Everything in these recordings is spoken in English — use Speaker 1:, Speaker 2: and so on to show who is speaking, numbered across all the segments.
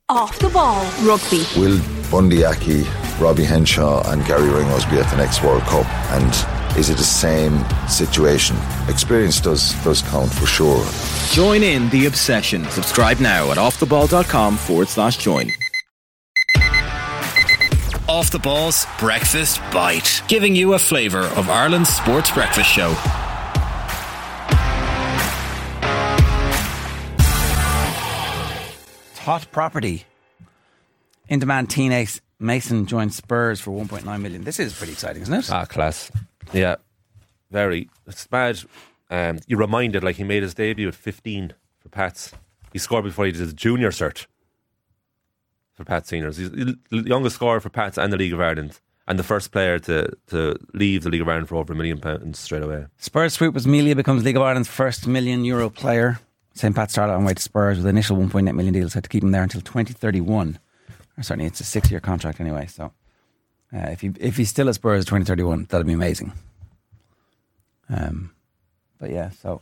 Speaker 1: Off the Ball Rugby.
Speaker 2: Will Bundy Aki, Robbie Henshaw and Gary Ringos be at the next World Cup? And is it the same situation? Experience does count for sure.
Speaker 3: Join in the obsession. Subscribe now at offtheball.com/join. Off the Ball's Breakfast Bite, giving you a flavour of Ireland's sports breakfast show.
Speaker 4: Hot property. In demand teenage Mason joins Spurs for 1.9 million. This is pretty exciting, isn't it?
Speaker 5: Ah, class. Yeah, very. It's mad. You're reminded, like, he made his debut at 15 for Pats. He scored before he did his junior cert for Pats seniors. He's the youngest scorer for Pats and the League of Ireland, and the first player to leave the League of Ireland for over £1 million straight away.
Speaker 4: Spurs swoop as Melia becomes League of Ireland's first €1 million player. St. Pat started on way to Spurs with an initial $1.8 million deal set to keep him there until 2031. Or certainly it's a 6-year contract anyway, so if he's still at Spurs 2031, that'll be amazing. But yeah, so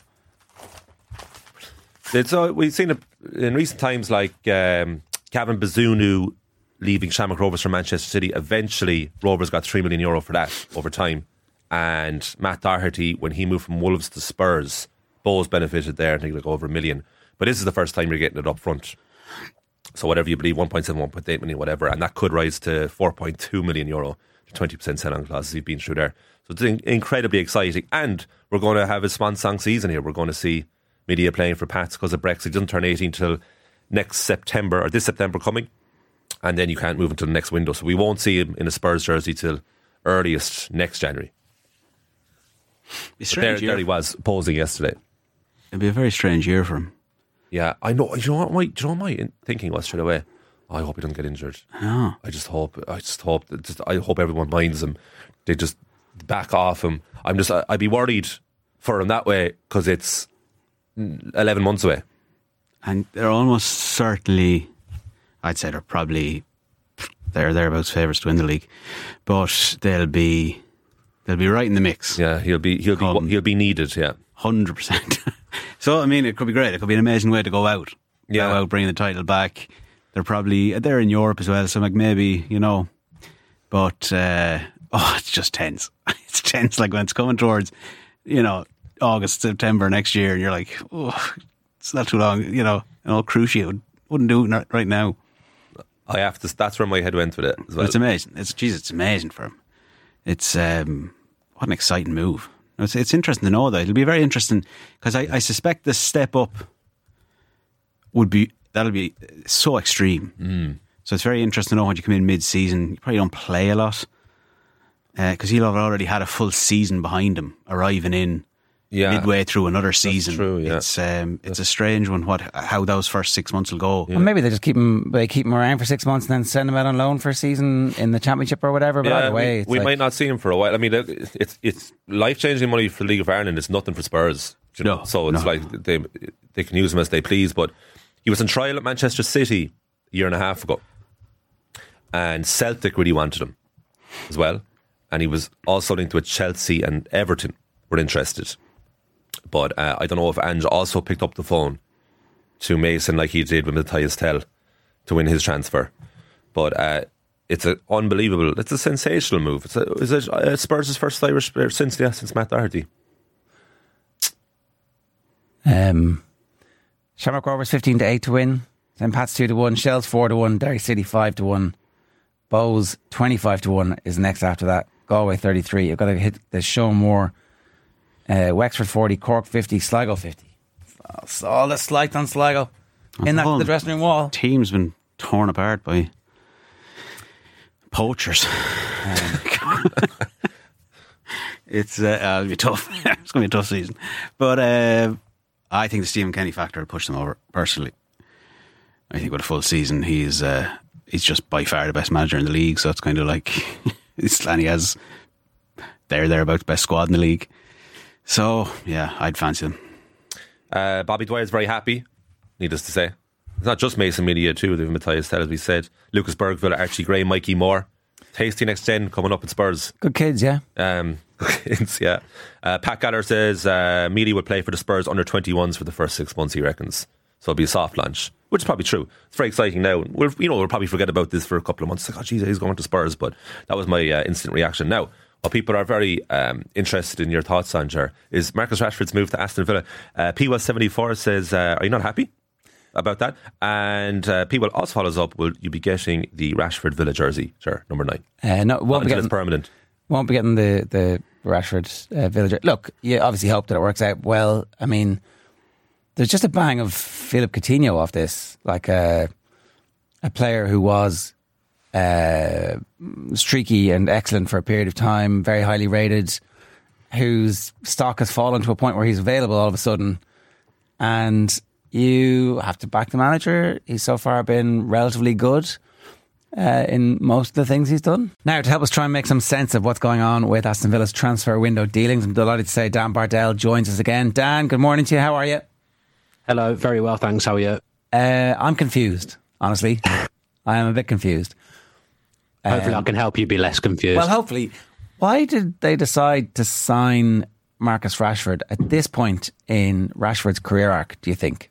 Speaker 5: we've seen it in recent times, like Gavin Bazunu leaving Shamrock Rovers for Manchester City. Eventually Rovers got €3 million for that over time, and Matt Doherty, when he moved from Wolves to Spurs, Bowes benefited there, I think, like over $1 million. But this is the first time you're getting it up front. So whatever you believe, 1.7, 1.8 million, whatever, and that could rise to €4.2 million, 20% sell-on clauses you've been through there. So it's incredibly exciting. And we're going to have a swan-song season here. We're going to see Media playing for Pats because of Brexit. He doesn't turn 18 till next September, or this September coming, and then you can't move until the next window. So we won't see him in a Spurs jersey till earliest next January. There he was posing yesterday.
Speaker 6: It'd be a very strange year for him.
Speaker 5: Yeah, I know. Do you know what my thinking was straight away? I hope he doesn't get injured.
Speaker 6: Oh.
Speaker 5: I hope everyone minds him. They just back off him. I'd be worried for him that way because it's 11 months away.
Speaker 6: And they're almost certainly, I'd say they're probably thereabouts favourites to win the league, but they'll be right in the mix.
Speaker 5: Yeah, he'll be needed. Yeah,
Speaker 6: 100%. So I mean, it could be great. It could be an amazing way to go out.
Speaker 5: Yeah,
Speaker 6: go out, bringing the title back. They're in Europe as well, so like maybe, but it's just tense. It's tense, like when it's coming towards, August, September next year, and you're like, oh, it's not too long, an old cruise ship wouldn't do it right now.
Speaker 5: That's where my head went with it as well.
Speaker 6: But it's amazing. It's amazing for him. It's what an exciting move. It's interesting to know that. It'll be very interesting because I suspect the step up that'll be so extreme. So it's very interesting to know when you come in mid-season. You probably don't play a lot because he'll have already had a full season behind him, arriving in midway through another season.
Speaker 5: That's true, yeah.
Speaker 6: It's a strange one. How those first 6 months will go.
Speaker 4: Yeah. Well, maybe they just keep him around for 6 months and then send him out on loan for a season in the Championship or whatever. But either way,
Speaker 5: we might not see him for a while. I mean, it's life-changing money for the League of Ireland. It's nothing for Spurs. Like they can use him as they please. But he was on trial at Manchester City a year and a half ago, and Celtic really wanted him as well. And he was also linked with Chelsea and Everton were interested. But I don't know if Ange also picked up the phone to Mason like he did with Matthias Tell to win his transfer. But it's a sensational move. Is it Spurs' first Irish player since Matt Doherty?
Speaker 4: Shamrock Rovers 15-8 to win. Then Pats 2-1, Shells 4-1, Derry City 5-1, Bowes 25-1 is next after that. Galway 33. You've got to hit the show more. Wexford 40, Cork 50, Sligo 50. All the slight on Sligo. In the dressing room wall.
Speaker 6: Team's been torn apart by poachers. It'll be tough. It's going to be a tough season. But I think the Stephen Kenny factor will push them over, personally. I think with a full season, he's just by far the best manager in the league. So it's kind of like, and he has thereabouts best squad in the league. So, yeah, I'd fancy them.
Speaker 5: Bobby Dwyer's very happy, needless to say. It's not just Mason Media too. They've Matthias Tell, as we said. Lucas Bergville, Archie Gray, Mikey Moore. Tasty next gen coming up at Spurs.
Speaker 4: Good kids, yeah.
Speaker 5: Kids, yeah. Pat Galler says Mealy would play for the Spurs under 21s for the first 6 months, he reckons. So it'll be a soft launch, which is probably true. It's very exciting now. We'll probably forget about this for a couple of months. Like, oh, geez, he's going to Spurs. But that was my instant reaction. Now, what people are very interested in your thoughts on, Ger, is Marcus Rashford's move to Aston Villa. P174 says, are you not happy about that? And P1 also follows up, will you be getting the Rashford Villa jersey, Ger, number 9?
Speaker 4: No, won't be getting,
Speaker 5: it's permanent.
Speaker 4: Won't be getting the Rashford Villa jersey. Look, you obviously hope that it works out well. I mean, there's just a bang of Philippe Coutinho off this, like a player who was streaky and excellent for a period of time, very highly rated, whose stock has fallen to a point where he's available all of a sudden, and you have to back the manager. He's so far been relatively good in most of the things he's done. Now, to help us try and make some sense of what's going on with Aston Villa's transfer window dealings, I'm delighted to say Dan Bardell joins us again. Dan, good morning to you. How are you?
Speaker 1: Hello, very well, thanks. How are you?
Speaker 4: I'm confused, honestly. I am a bit confused.
Speaker 1: Hopefully I can help you be less confused.
Speaker 4: Well, hopefully. Why did they decide to sign Marcus Rashford at this point in Rashford's career arc, do you think?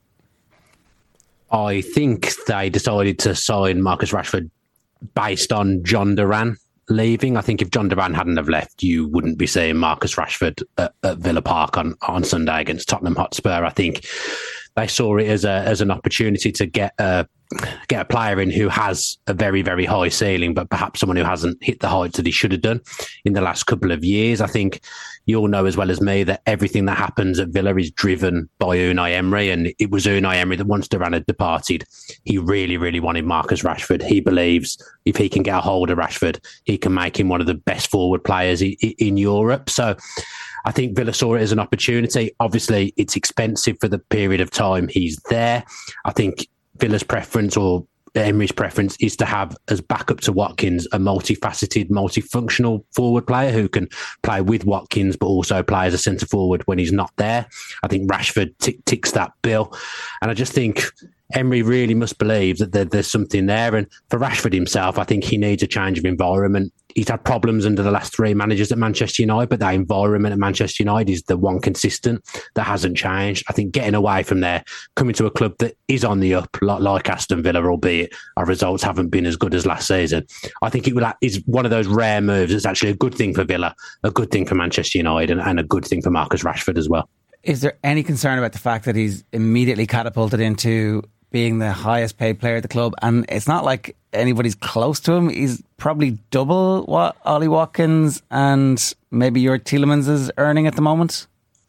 Speaker 1: I think they decided to sign Marcus Rashford based on John Duran leaving. I think if John Duran hadn't have left, you wouldn't be seeing Marcus Rashford at Villa Park on Sunday against Tottenham Hotspur. I think they saw it as an opportunity to get a player in who has a very, very high ceiling, but perhaps someone who hasn't hit the heights that he should have done in the last couple of years. I think you all know as well as me that everything that happens at Villa is driven by Unai Emery, and it was Unai Emery that once Duran had departed, he really, really wanted Marcus Rashford. He believes if he can get a hold of Rashford, he can make him one of the best forward players in Europe. So I think Villa saw it as an opportunity. Obviously, it's expensive for the period of time he's there. I think Villa's preference, or Emery's preference, is to have as backup to Watkins a multifaceted, multifunctional forward player who can play with Watkins but also play as a centre forward when he's not there. I think Rashford ticks that bill. And I just think Emery really must believe that there's something there. And for Rashford himself, I think he needs a change of environment. He's had problems under the last three managers at Manchester United, but that environment at Manchester United is the one consistent that hasn't changed. I think getting away from there, coming to a club that is on the up, like Aston Villa, albeit our results haven't been as good as last season, I think is one of those rare moves. It's actually a good thing for Villa, a good thing for Manchester United, and a good thing for Marcus Rashford as well.
Speaker 4: Is there any concern about the fact that he's immediately catapulted into being the highest paid player at the club? And it's not like anybody's close to him. He's probably double what Ollie Watkins and maybe your Tielemans is earning at the moment.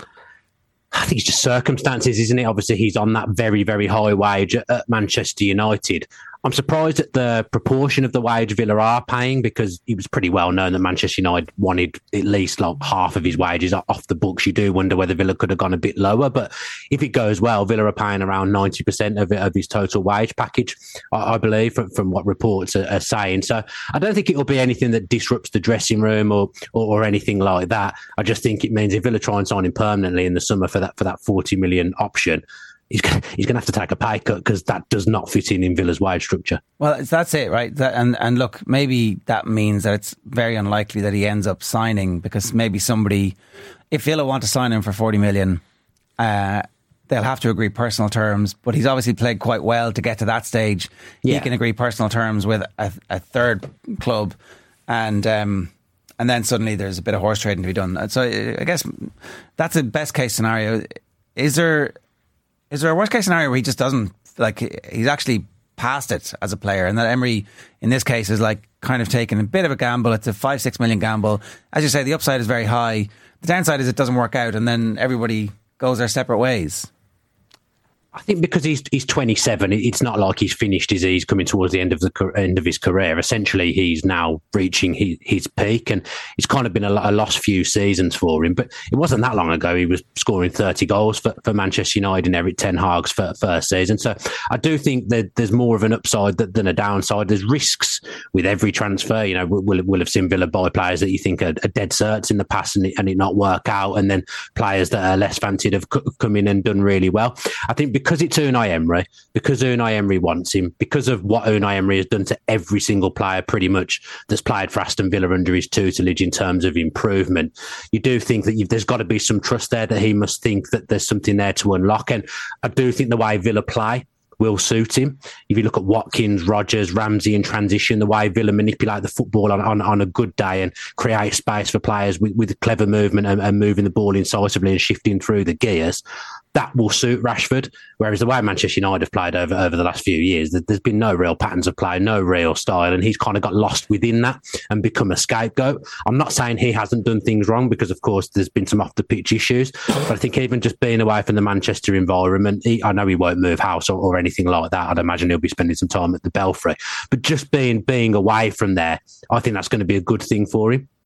Speaker 1: I think it's just circumstances, isn't it? Obviously, he's on that very, very high wage at Manchester United. I'm surprised at the proportion of the wage Villa are paying, because it was pretty well known that Manchester United wanted at least like half of his wages off the books. You do wonder whether Villa could have gone a bit lower, but if it goes well, Villa are paying around 90% of his total wage package, I believe, from what reports are saying. So I don't think it will be anything that disrupts the dressing room or anything like that. I just think it means if Villa try and sign him permanently in the summer for that 40 million option, he's going to have to take a pay cut, because that does not fit in Villa's wage structure.
Speaker 4: Well, that's it, right? And look, maybe that means that it's very unlikely that he ends up signing, because maybe somebody, if Villa want to sign him for 40 million, they'll have to agree personal terms. But he's obviously played quite well to get to that stage. Yeah. He can agree personal terms with a third club, and then suddenly there's a bit of horse trading to be done. So I guess that's a best case scenario. Is there a worst case scenario where he just doesn't, like, he's actually past it as a player, and that Emery in this case is like kind of taking a bit of a gamble? It's a 5-6 million gamble. As you say, the upside is very high. The downside is it doesn't work out, and then everybody goes their separate ways.
Speaker 1: I think because he's 27, it's not like he's finished. He's coming towards the end of his career. Essentially, he's now reaching his peak, and it's kind of been a lost few seasons for him. But it wasn't that long ago he was scoring 30 goals for Manchester United in Erik ten Hag's first season. So I do think that there's more of an upside than a downside. There's risks with every transfer. You know, we'll have seen Villa buy players that you think are dead certs in the past and it not work out, and then players that are less fancied have come in and done really well. I think because because it's Unai Emery, because Unai Emery wants him, because of what Unai Emery has done to every single player pretty much that's played for Aston Villa under his tutelage in terms of improvement, you do think that there's got to be some trust there, that he must think that there's something there to unlock. And I do think the way Villa play will suit him. If you look at Watkins, Rodgers, Ramsey in transition, the way Villa manipulate the football on a good day and create space for players with clever movement and moving the ball incisively and shifting through the gears, that will suit Rashford. Whereas the way Manchester United have played over the last few years, there's been no real patterns of play, no real style, and he's kind of got lost within that and become a scapegoat. I'm not saying he hasn't done things wrong, because of course there's been some off the pitch issues, but I think even just being away from the Manchester environment, I know he won't move house or anything like that. I'd imagine he'll be spending some time at the Belfry, but just being away from there, I think that's going to be a good thing for him.